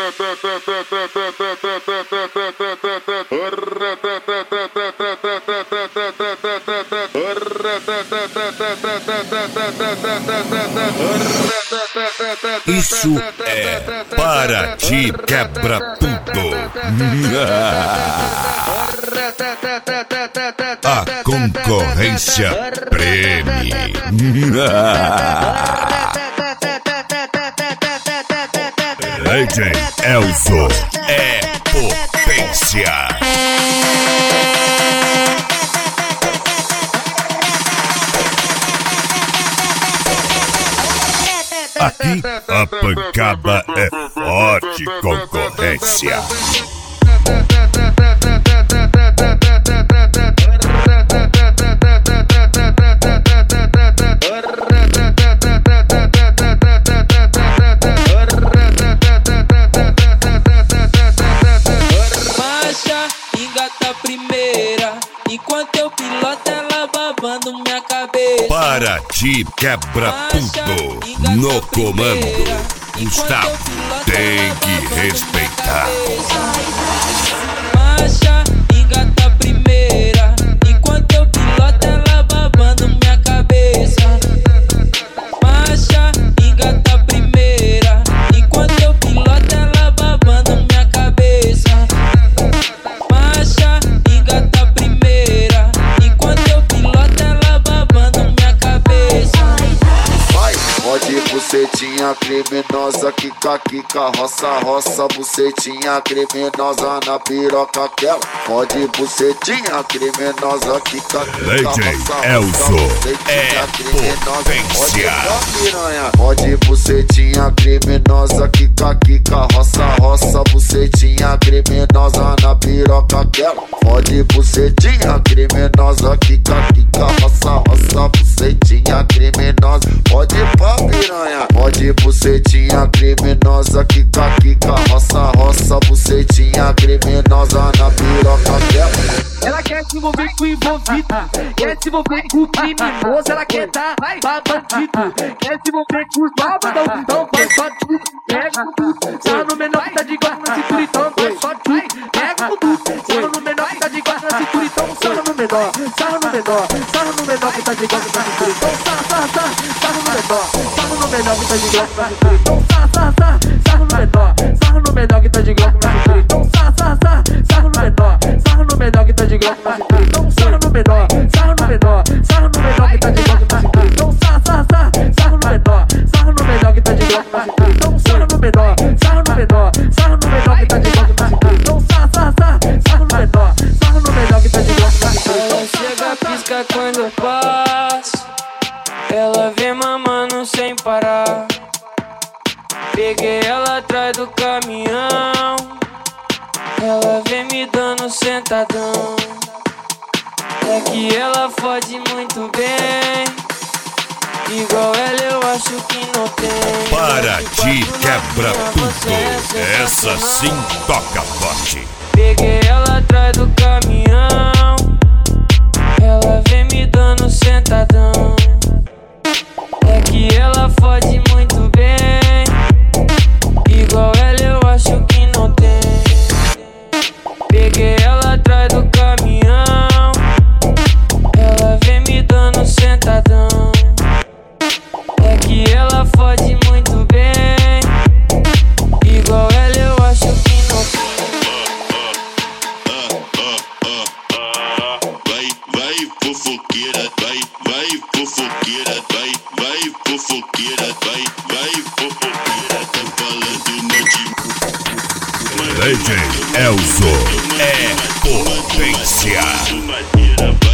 Isso é Paraty quebra tudo. A concorrência preme. DJ Elzo é potência. Aqui a pancada é forte, concorrência. Marcha, engata a primeira, enquanto eu piloto ela babando minha cabeça. Paraty quebra tudo. No comando, Gustavo tem que respeitar. Marcha, engata a primeira, enquanto eu piloto ela babando minha cabeça. Marcha, engata a primeira, enquanto eu piloto ela babando minha cabeça. Marcha, engata a primeira, enquanto eu piloto ela babando minha cabeça. Pode bucetinha criminosa, quica, quica, roça, roça, bucetinha criminosa na piroca aquela. Pode bucetinha criminosa, quica, quica, roça, Elzo bucetinha potência. Pode bucetinha criminosa, quica, quica, roça, roça, bucetinha criminosa na piroca aquela. Pode bucetinha criminosa, quica, quica, roça, roça, bucetinha criminosa. Pode pá piranha, pode bucetinha criminosa, quica, quica, roça, roça, bucetinha criminosa na piroca dela. Ela quer se envolver com o envolvido, quer se envolver com o criminoso, ela quer dar pra bandido, quer se envolver com os babadão, então faz só tudo, pega tudo, sarra no menor que tá de guarda na cintura, então faz só tudo, pega tudo, sarra no menor que tá de guarda na cintura, então sarra no menor, sarra no menor, sarra no menor que tá de guarda na cintura, então sarra no menor, sarra no menor que tá de guarda na cintura, então sarra no menor, sarra no menor que tá de guarda na cintura, então sarra no menor, sarra no menor que tá de guarda na cintura, então sarra no menor, sarra no menor, sarra no menor que tá de guarda na cintura, então sarra no menor, sarra no menor que tá de guarda na cintura, então sarra no menor, sarra no menor, sarra no menor que tá de guarda na cintura, então sarra no menor, sarra no menor que tá de guarda na cintura. Ela chega, pisca quando eu passo, ela vem mamando sem parar. Peguei ela atrás do caminhão, ela vem me dando sentadão. É que ela fode muito bem, igual ela eu acho que não tem. Paraty quebra tudo. Essa sim toca forte. Peguei ela atrás do caminhão, ela vem me dando sentadão. É que ela fode muito bem, igual ela eu acho que não tem. Peguei ela atrás do caminhão, ela vem me dando sentadão. É que ela fode muito bem, igual ela eu acho que não tem. Vai fofoqueira, vai fofoqueira, vai fofoqueira, vai fofoqueira, tá falando DJ Elzo é potência.